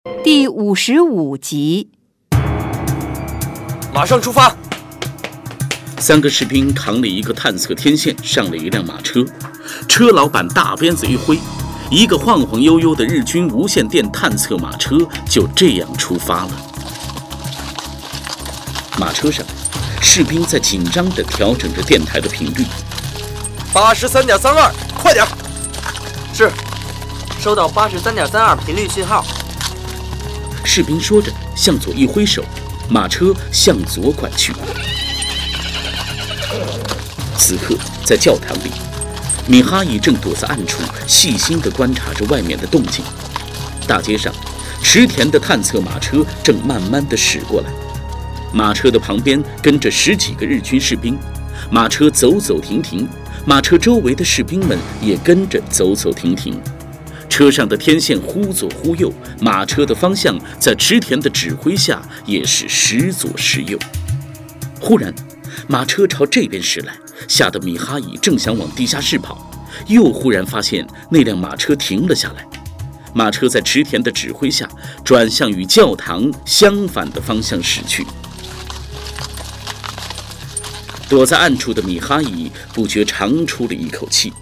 第55集。 马上出发。 3个士兵扛了一个探测天线，上了一辆马车，车老板大鞭子一挥，一个晃晃悠悠的日军无线电探测马车就这样出发了。马车上，士兵在紧张地调整着电台的频率。 83.32，快点！ 是，收到83.32频率信号。 士兵说着，向左一挥手，马车向左拐去。此刻，在教堂里，米哈伊正躲在暗处，细心地观察着外面的动静。大街上，池田的探测马车正慢慢地驶过来，马车的旁边跟着10几个日军士兵，马车走走停停，马车周围的士兵们也跟着走走停停。车上的天线忽左忽右，马车的方向在池田的指挥下也是时左时右。忽然，马车朝这边驶来，吓得米哈伊正想往地下室跑，又忽然发现那辆马车停了下来。马车在池田的指挥下转向与教堂相反的方向驶去。躲在暗处的米哈伊不觉长出了一口气。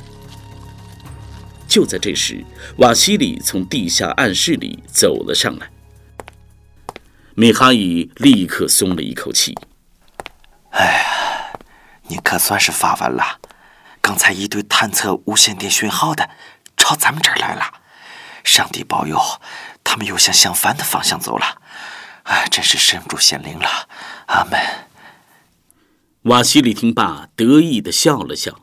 就在这时，瓦西里从地下暗室里走了上来。米哈伊立刻松了一口气。 哎呀，你可算是发完了！刚才一队探测无线电讯号的朝咱们这儿来了，上帝保佑，他们又向相反的方向走了。哎，真是神主显灵了，阿门。 瓦西里听罢，得意地笑了笑。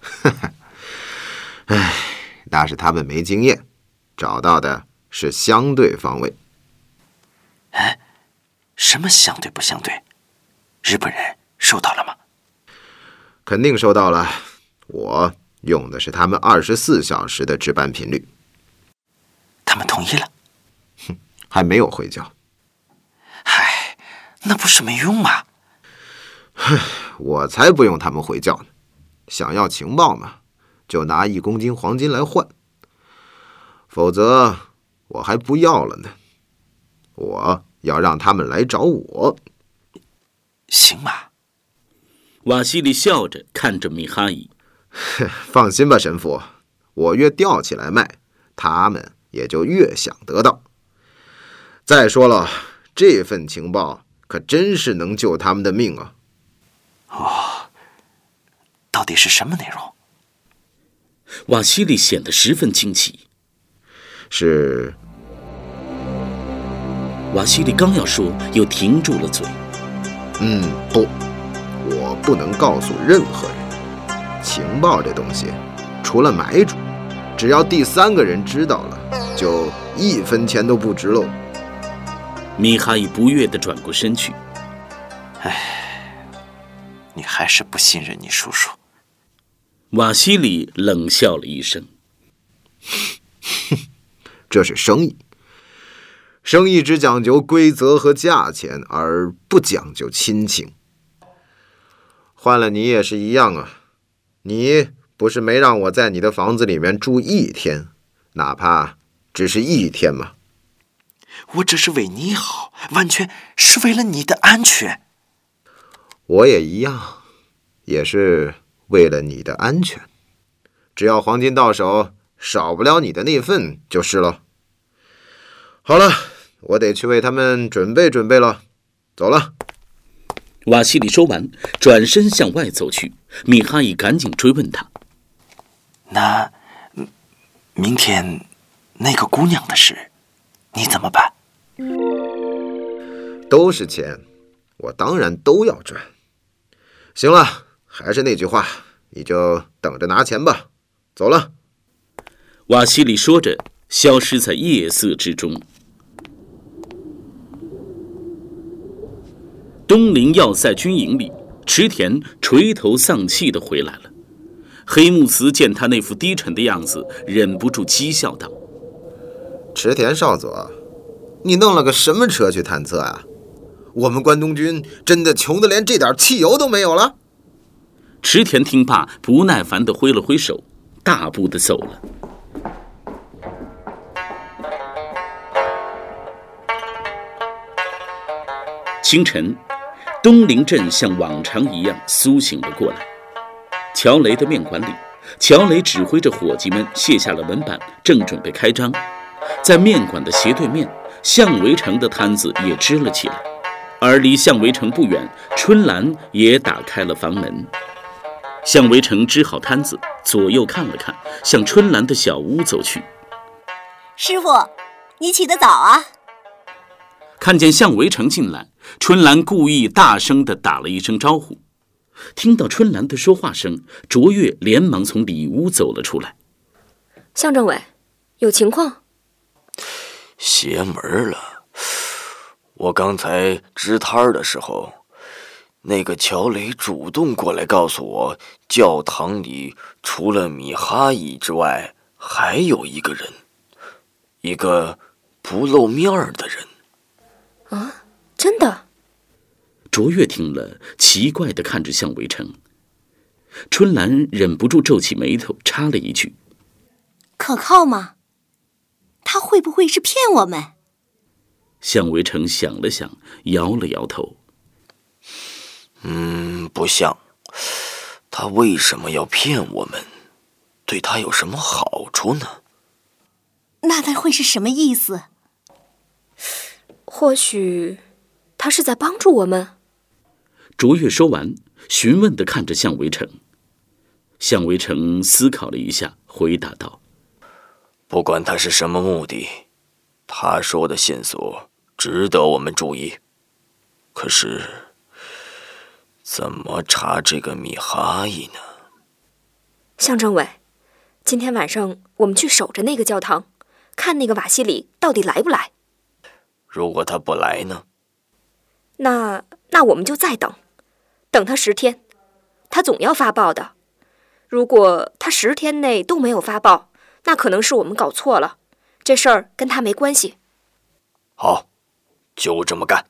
哎，那是他们没经验，找到的是相对方位。 哎，什么相对不相对？日本人收到了吗？ 肯定收到了，我用的是他们24小时的值班频率。 他们同意了？ 还没有回交。 嗨，那不是没用吗？ 我才不用他们回教呢！想要情报嘛，就拿1公斤黄金来换，否则我还不要了呢。我要让他们来找我。 行吗？ 瓦西里笑着看着米哈伊。 放心吧，神父，我越吊起来卖，他们也就越想得到。再说了，这份情报可真是能救他们的命啊！ 哦，到底是什么内容？ 瓦西里显得十分惊奇。 是…… 瓦西里刚要说，又停住了嘴。 不，我不能告诉任何人。情报这东西，除了买主，只要第3个人知道了，就1分钱都不值喽。 米哈伊不悦地转过身去。 你还是不信任你叔叔。 瓦西里冷笑了一声。 这是生意，生意只讲究规则和价钱，而不讲究亲情。换了你也是一样啊，你不是没让我在你的房子里面住1天，哪怕只是1天吗？ 我这是为你好，完全是为了你的安全。 我也一样，也是为了你的安全。只要黄金到手，少不了你的那份就是了。好了，我得去为他们准备准备了，走了。 瓦西里说完，转身向外走去。米哈伊赶紧追问他：“ 那明天那个姑娘的事，你怎么办？” 都是钱，我当然都要赚。行了，还是那句话，你就等着拿钱吧。走了。 瓦西里说着，消失在夜色之中。东陵要塞军营里，池田垂头丧气地回来了。黑木慈见他那副低沉的样子，忍不住讥笑道：“ 池田少佐，你弄了个什么车去探测啊？我们关东军真的穷得连这点汽油都没有了？” 池田听罢，不耐烦地挥了挥手，大步地走了。 清晨，东陵镇像往常一样苏醒了过来。乔雷的面馆里，乔雷指挥着伙计们卸下了门板，正准备开张。在面馆的斜对面，向围城的摊子也支了起来，而离向围城不远，春兰也打开了房门。向围城支好摊子，左右看了看，向春兰的小屋走去。 师傅，你起得早啊！ 看见向围城进来，春兰故意大声地打了一声招呼。听到春兰的说话声，卓越连忙从里屋走了出来。 向政委，有情况？ 邪门了！我刚才支摊的时候，那个乔雷主动过来告诉我，教堂里除了米哈伊之外，还有一个人，一个不露面的人。 啊，真的？ 卓越听了，奇怪地看着向围城。春兰忍不住皱起眉头，插了一句：“ 可靠吗？他会不会是骗我们？” 向围城想了想，摇了摇头：“ 不像。他为什么要骗我们？对他有什么好处呢？” 那他会是什么意思？ 或许他是在帮助我们。 卓越说完，询问地看着向围城。向围城思考了一下，回答道：“ 不管他是什么目的，他说的线索值得我们注意。可是，怎么查这个米哈伊呢？” 向政委，今天晚上我们去守着那个教堂，看那个瓦西里到底来不来。 如果他不来呢？ 那我们就再等他10天，他总要发报的。如果他10天内都没有发报，那可能是我们搞错了，这事儿跟他没关系。 好，就这么干。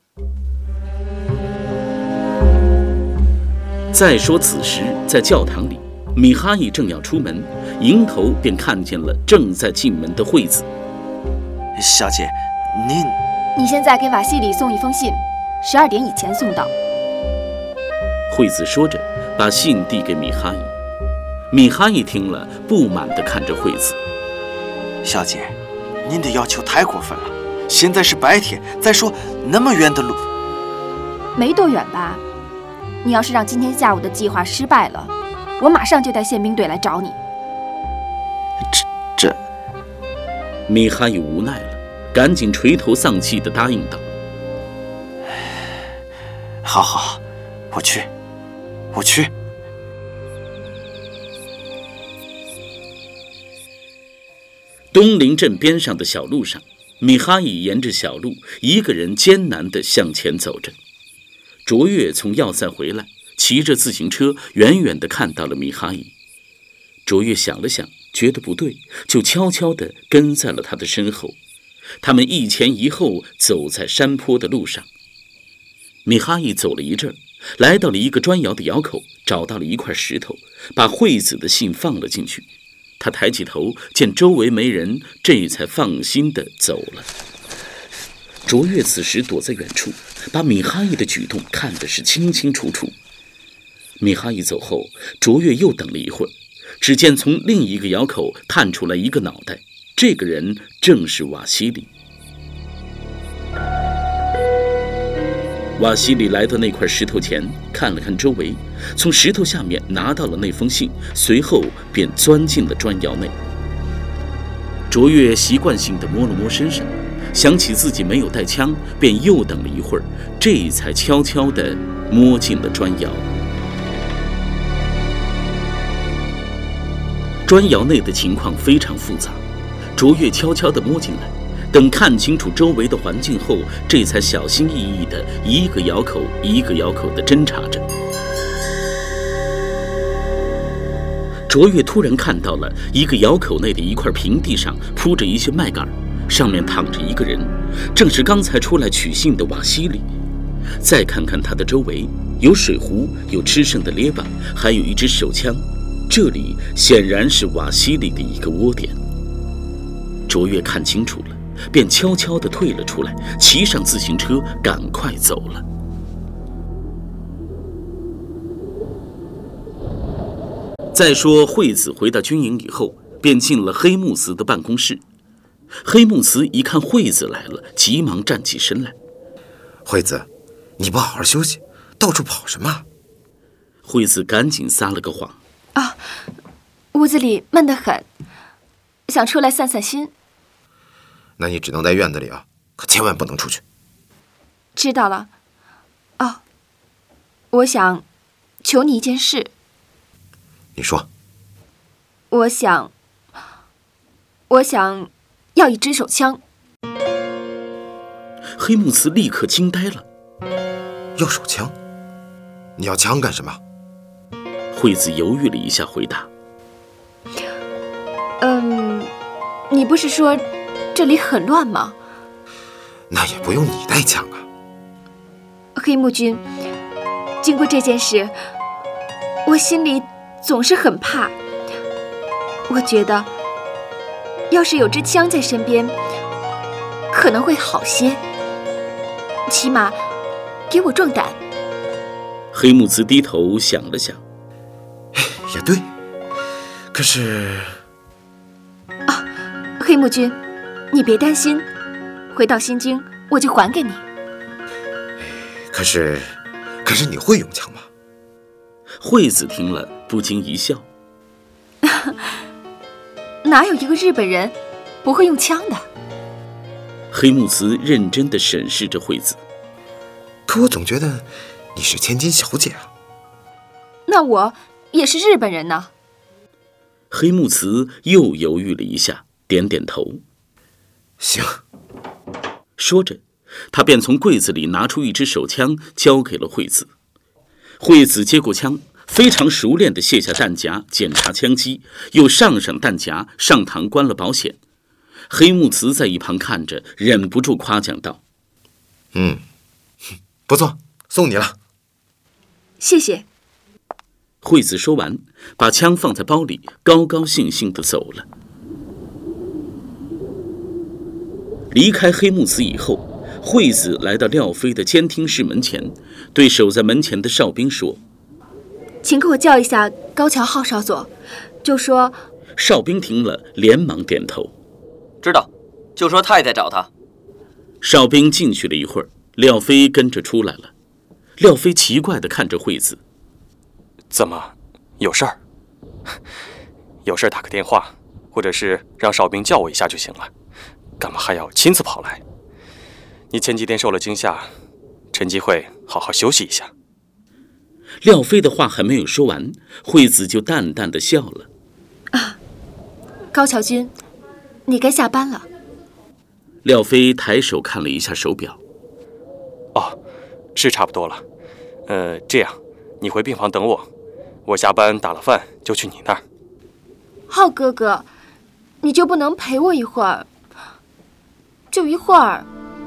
再说此时，在教堂里，米哈伊正要出门，迎头便看见了正在进门的惠子。 小姐， 你现在给瓦西里送一封信，12点以前送到。 惠子说着，把信递给米哈伊。米哈伊听了，不满地看着惠子：“ 小姐，您的要求太过分了。现在是白天，再说那么远的路， 没多远吧？你要是让今天下午的计划失败了，我马上就带宪兵队来找你。” 这…… 米哈伊无奈了，赶紧垂头丧气地答应道：“ 好，我去。” 东陵镇边上的小路上，米哈伊沿着小路一个人艰难地向前走着。卓越从要塞回来，骑着自行车远远地看到了米哈伊。卓越想了想，觉得不对，就悄悄地跟在了他的身后。他们一前一后走在山坡的路上。米哈伊走了一阵，来到了一个砖窑的窑口，找到了一块石头，把惠子的信放了进去。他抬起头，见周围没人，这才放心地走了。卓越此时躲在远处，把米哈伊的举动看得是清清楚楚。米哈伊走后，卓越又等了一会儿，只见从另一个窑口探出来一个脑袋，这个人正是瓦西里。瓦西里来到那块石头前，看了看周围，从石头下面拿到了那封信，随后便钻进了砖窑内。卓越习惯性地摸了摸身上，想起自己没有带枪，便又等了一会儿，这才悄悄地摸进了砖窑。砖窑内的情况非常复杂，卓越悄悄地摸进来，等看清楚周围的环境后，这才小心翼翼地一个窑口一个窑口地侦查着。卓越突然看到了一个窑口内的一块平地上铺着一些麦秆，上面躺着一个人，正是刚才出来取信的瓦西里。再看看他的周围，有水壶，有吃剩的列巴，还有一支手枪，这里显然是瓦西里的一个窝点。卓越看清楚了，便悄悄地退了出来，骑上自行车赶快走了。 再说惠子回到军营以后，便进了黑木慈的办公室。黑木慈一看惠子来了，急忙站起身来。 惠子，你不好好休息，到处跑什么？ 惠子赶紧撒了个谎。 啊，屋子里闷得很，想出来散散心。 那你只能在院子里啊，可千万不能出去。 知道了。哦，我想求你一件事。 你说。 我想要一支手枪。 黑木慈立刻惊呆了。 要手枪？你要枪干什么？ 惠子犹豫了一下，回答： 你不是说这里很乱吗？ 那也不用你带枪啊。 黑木君，经过这件事，我心里总是很怕。我觉得要是有支枪在身边，可能会好些，起码给我壮胆。 黑木慈低头想了想， 也对，可是…… 黑木君，你别担心，回到新京我就还给你。 可是你会用枪吗？ 惠子听了不禁一笑。 哪有一个日本人不会用枪的？ 黑木慈认真地审视着惠子。 可我总觉得你是千金小姐啊。 那我也是日本人呢。 黑木慈又犹豫了一下，点点头。 行。 说着，他便从柜子里拿出一支手枪，交给了惠子。惠子接过枪，非常熟练地卸下弹夹，检查枪机，又上弹夹，上膛关了保险。黑木慈在一旁看着，忍不住夸奖道： 不错，送你了。 谢谢。 惠子说完，把枪放在包里，高高兴兴地走了。离开黑木慈以后，惠子来到廖飞的监听室门前，对守在门前的哨兵说： 请给我叫一下高桥浩少佐，就说…… 哨兵听了连忙点头。 知道，就说太太找他。 哨兵进去了一会儿，廖飞跟着出来了。廖飞奇怪地看着惠子： 怎么，有事儿？有事儿打个电话，或者是让哨兵叫我一下就行了，干嘛还要亲自跑来？你前几天受了惊吓，趁机会好好休息一下。 廖飞的话还没有说完，惠子就淡淡地笑了。 高桥君，你该下班了。 廖飞抬手看了一下手表。 是差不多了。这样，你回病房等我，我下班打了饭就去你那儿。 浩哥哥，你就不能陪我一会儿？就一会儿。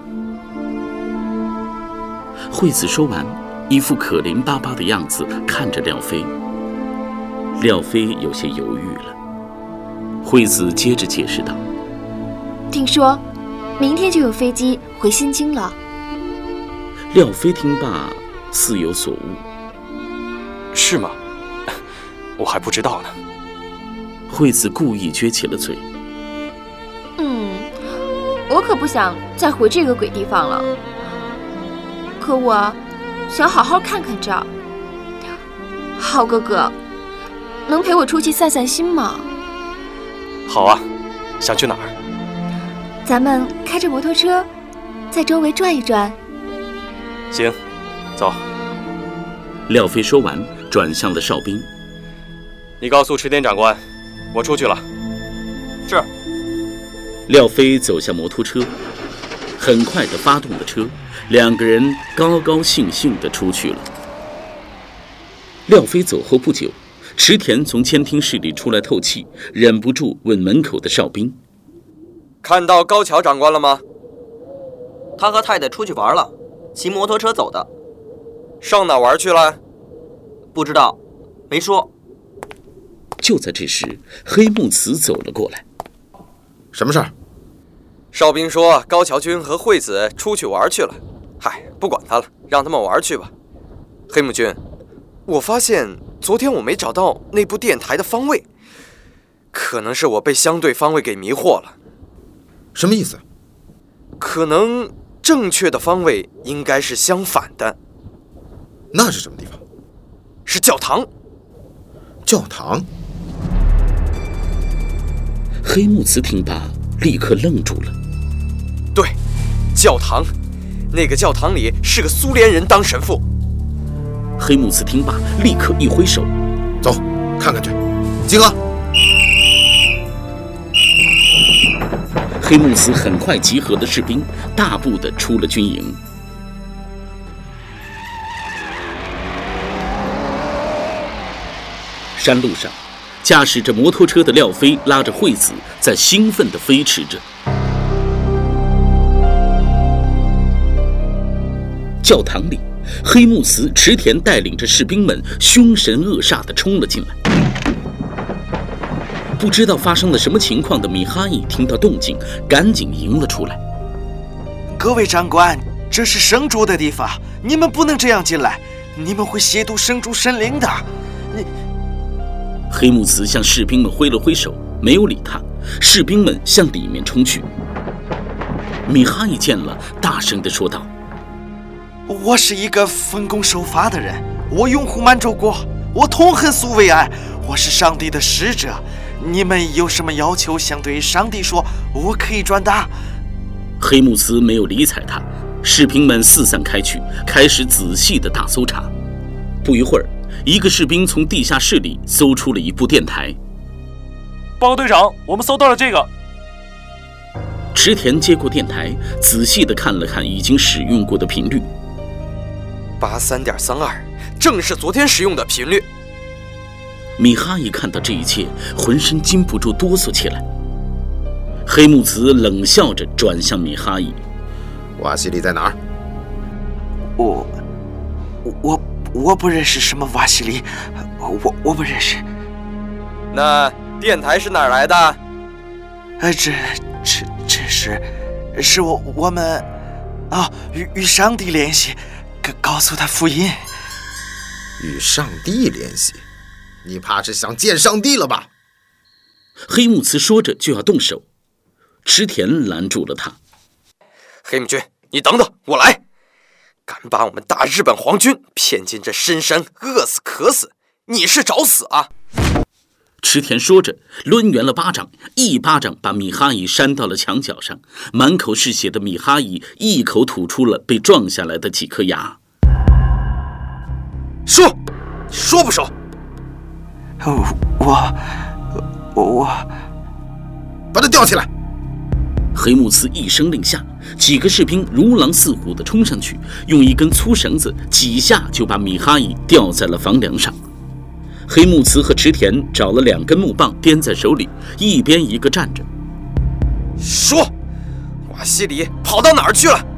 惠子说完，一副可怜巴巴的样子看着廖飞。廖飞有些犹豫了。惠子接着解释道： 听说明天就有飞机回新京了。 廖飞听罢似有所悟。 是吗？我还不知道呢。 惠子故意撅起了嘴。 我可不想再回这个鬼地方了。可我想好好看看这儿。浩哥哥，能陪我出去散散心吗？ 好啊，想去哪儿？ 咱们开着摩托车，在周围转一转。 行，走。 廖飞说完，转向了哨兵。 你告诉池田长官，我出去了。 是。 廖飞走下摩托车，很快地发动了车，两个人高高兴兴地出去了。廖飞走后不久，池田从监听室里出来透气，忍不住问门口的哨兵： 看到高桥长官了吗？ 他和太太出去玩了，骑摩托车走的。 上哪玩去了？ 不知道，没说。 就在这时，黑木慈走了过来。 什么事儿？ 哨兵说高桥君和惠子出去玩去了。嗨，不管他了，让他们玩去吧。黑木君，我发现昨天我没找到那部电台的方位，可能是我被相对方位给迷惑了。 什么意思？ 可能正确的方位应该是相反的。 那是什么地方？ 是教堂。 教堂？ 黑木慈听罢，立刻愣住了。 对，教堂。那个教堂里是个苏联人当神父。 黑木慈听罢，立刻一挥手：“ 走，看看去。”集合。 黑木慈很快集合了士兵，大步地出了军营。山路上，驾驶着摩托车的廖飞拉着惠子在兴奋地飞驰着。教堂里，黑木慈、池田带领着士兵们凶神恶煞地冲了进来。不知道发生了什么情况的米哈伊听到动静，赶紧迎了出来。 各位长官，这是圣主的地方，你们不能这样进来，你们会亵渎圣主神灵的。 黑木慈向士兵们挥了挥手，没有理他。士兵们向里面冲去。米哈伊见了，大声地说道：“ 我是一个奉公守法的人，我拥护满洲国，我痛恨苏维埃，我是上帝的使者。你们有什么要求想对上帝说，我可以转达。” 黑木慈没有理睬他，士兵们四散开去，开始仔细的大搜查。不一会儿，一个士兵从地下室里搜出了一部电台。 报告队长，我们搜到了这个。 池田接过电台，仔细地看了看已经使用过的频率。 83.32，正是昨天使用的频率。 米哈伊看到这一切，浑身禁不住哆嗦起来。黑木慈冷笑着转向米哈伊：“ 瓦西里在哪儿？” 我不认识什么瓦西里，我不认识。 那电台是哪儿来的？ 这是我们与上帝联系，告诉他福音。 与上帝联系？你怕是想见上帝了吧？ 黑木慈说着就要动手，池田拦住了他。 黑木君，你等等，我来。敢把我们大日本皇军骗进这深山，饿死渴死，你是找死啊！ 池田说着，抡圆了巴掌，一巴掌把米哈伊扇到了墙角上。满口是血的米哈伊一口吐出了被撞下来的几颗牙。 说不说？ 我把他吊起来！ 黑木慈一声令下，几个士兵如狼似虎地冲上去，用一根粗绳子几下就把米哈伊吊在了房梁上。黑木慈和池田找了2根木棒掂在手里，一边一个站着。 说，瓦西里跑到哪儿去了？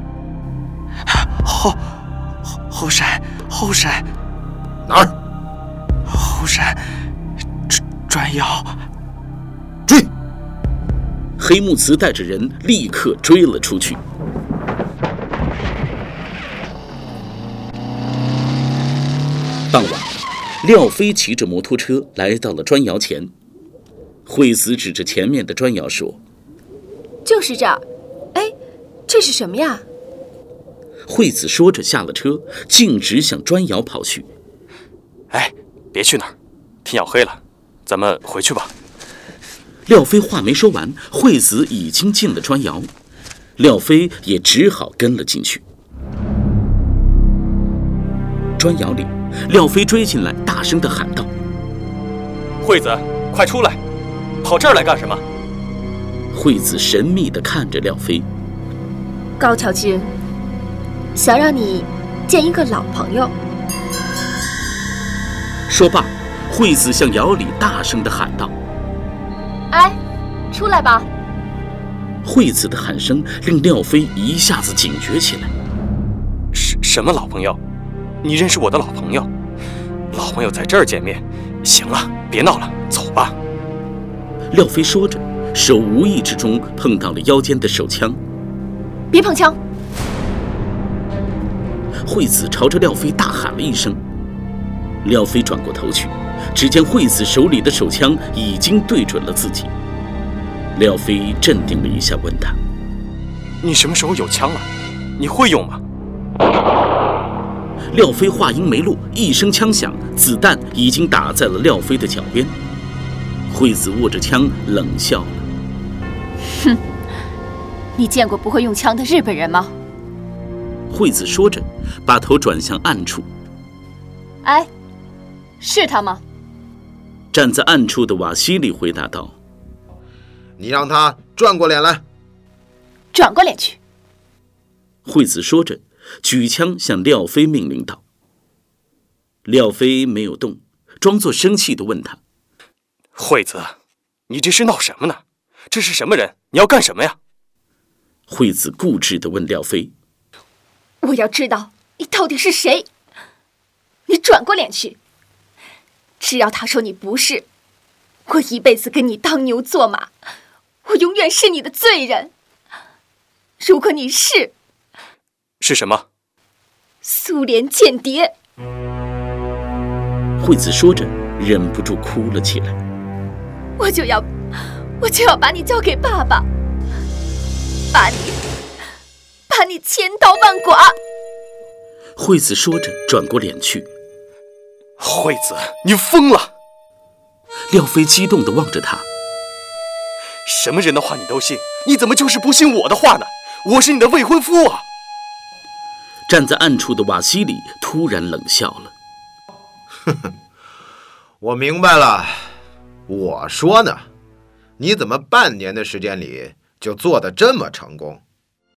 后山。 哪儿？ 后山转腰。 追！ 黑木慈带着人立刻追了出去。傍晚，廖飞骑着摩托车来到了砖窑前。惠子指着前面的砖窑说：“ 就是这儿。哎，这是什么呀？” 惠子说着下了车，径直向砖窑跑去。 哎，别去那儿，天要黑了，咱们回去吧。 廖飞话没说完，惠子已经进了砖窑，廖飞也只好跟了进去。砖窑里，廖飞追进来，大声地喊道：“ 惠子，快出来！跑这儿来干什么？” 惠子神秘地看着廖飞：“ 高桥君，想让你见一个老朋友。” 说罢，惠子向窑里大声地喊道：“ 哎，出来吧！” 惠子的喊声令廖飞一下子警觉起来。 什么老朋友？你认识我的老朋友？老朋友在这儿见面。行了，别闹了，走吧。 廖飞说着，手无意之中碰到了腰间的手枪。 别碰枪！ 惠子朝着廖飞大喊了一声。廖飞转过头去， 只见惠子手里的手枪已经对准了自己。廖飞镇定了一下，问他：“ 你什么时候有枪了？你会用吗？” 廖飞话音没落，一声枪响，子弹已经打在了廖飞的脚边。惠子握着枪冷笑了：“ 哼，你见过不会用枪的日本人吗？” 惠子说着，把头转向暗处。 “哎，是他吗？” 站在暗处的瓦西里回答道：“ 你让他转过脸来。”“ 转过脸去。” 惠子说着，举枪向廖飞命令道。廖飞没有动，装作生气地问他：“ 惠子，你这是闹什么呢？这是什么人？你要干什么呀？” 惠子固执地问廖飞：“ 我要知道你到底是谁。你转过脸去。只要他说你不是，我一辈子跟你当牛做马，我永远是你的罪人。如果你是……”“ 是什么？”“ 苏联间谍。” 惠子说着，忍不住哭了起来。“ 我就要把你交给爸爸，把你千刀万剐。” 惠子说着，转过脸去。 “惠子，你疯了！” 廖飞激动地望着他。 “什么人的话你都信？你怎么就是不信我的话呢？我是你的未婚夫啊！” 站在暗处的瓦西里突然冷笑了。 “呵呵，我明白了。我说呢，你怎么半年的时间里就做得这么成功？